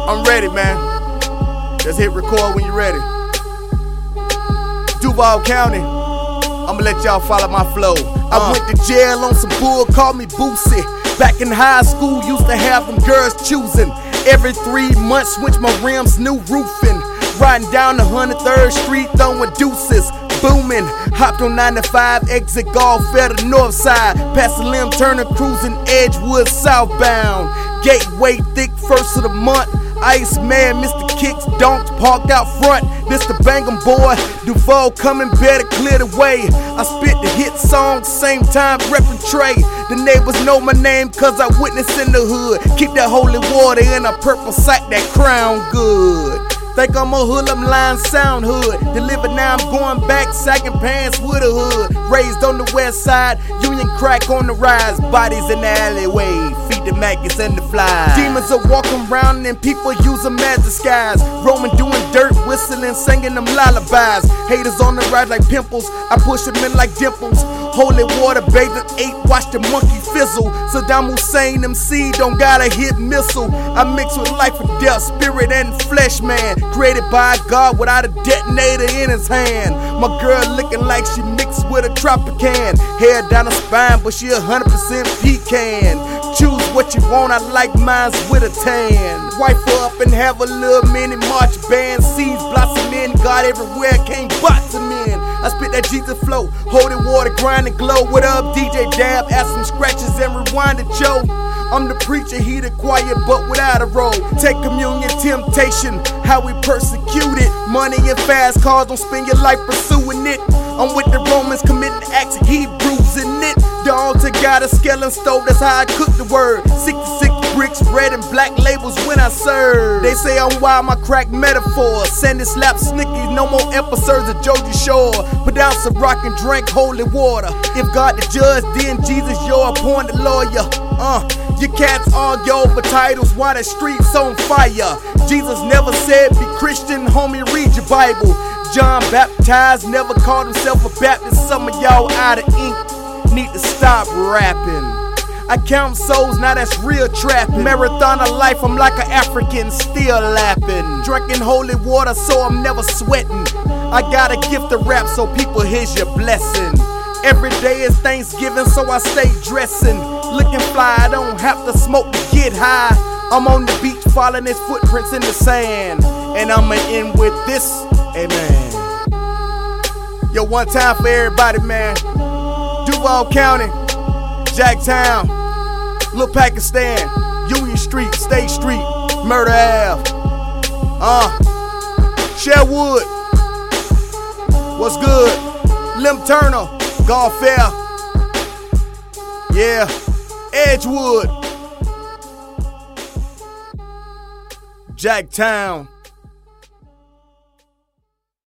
I'm ready, man. Just hit record when you're ready. Duval County, I'ma let y'all follow my flow. I went to jail on some bull, called me Boosie. Back in high school, used to have them girls choosing. Every 3 months, switch my rims, new roofing. Riding down the 103rd Street, throwing deuces. Booming, hopped on 95, exit golf at the north side. Past the Lim Turner, cruising Edgewood southbound. Gateway thick, first of the month. Ice Man, Mr. Kicks, donks, parked out front. This the Bang'em boy, Duval coming, better clear the way. I spit the hit song, same time reppin' Trey. The neighbors know my name cause I witness in the hood. Keep that holy water in a purple sack, that crown good. Think I'm a hoodlum line sound hood. Delivered now I'm going back, sagging pants with a hood. Raised on the west side, Union crack on the rise. Bodies in the alleyway, feed the maggots and the flies. Demons are walking around and people use them as disguise. Roaming doing dirt, whistling, singing them lullabies. Haters on the rise like pimples, I push them in like dimples. Holy water bathed in 8, watch the monkey fizzle. Saddam Hussein MC don't gotta hit missile. I mix with life and death, spirit and flesh, man. Created by God without a detonator in his hand. My girl looking like she mixed with a Tropican. Hair down her spine, but she 100% pecan. Choose what you want, I like mines with a tan. Wife her up and have a little mini march band. Seeds blossom in, God everywhere, can't bottom in. I spit that Jesus flow, holy water, grind and glow. What up, DJ Dab? Add some scratches and rewind it, Joe. I'm the preacher, he the choir, but without a robe. Take communion, temptation, how we persecuted. Money and fast cars, don't spend your life pursuing it. I'm with the Romans, committing acts of Hebrews in it. The altar got a skeleton stove, that's how I cook the word. 66 bricks, red and black labels when I serve. They say I'm wild, my crack metaphors. Sandy slap Snickies, no more episodes of Georgia Shore. Put out some rock and drink holy water. If God the judge, then Jesus your appointed lawyer. Your cats argue over titles while the streets on fire. Jesus never said be Christian, homie, read your Bible. John baptized, never called himself a Baptist. Some of y'all out of ink, need to stop rapping. I count souls, now that's real trapping. Marathon of life, I'm like an African, still lapping. Drinking holy water, so I'm never sweating. I got a gift of rap, so people, here's your blessing. Every day is Thanksgiving, so I stay dressing. Looking fly, I don't have to smoke to get high. I'm on the beach, following his footprints in the sand. And I'ma end with this, amen. Yo, one time for everybody, man. Duval County, Jacktown, Little Pakistan, Union Street, State Street, Murder Ave. Sherwood, what's good? Lim Turner, Golf Fair, yeah, Edgewood, Jacktown.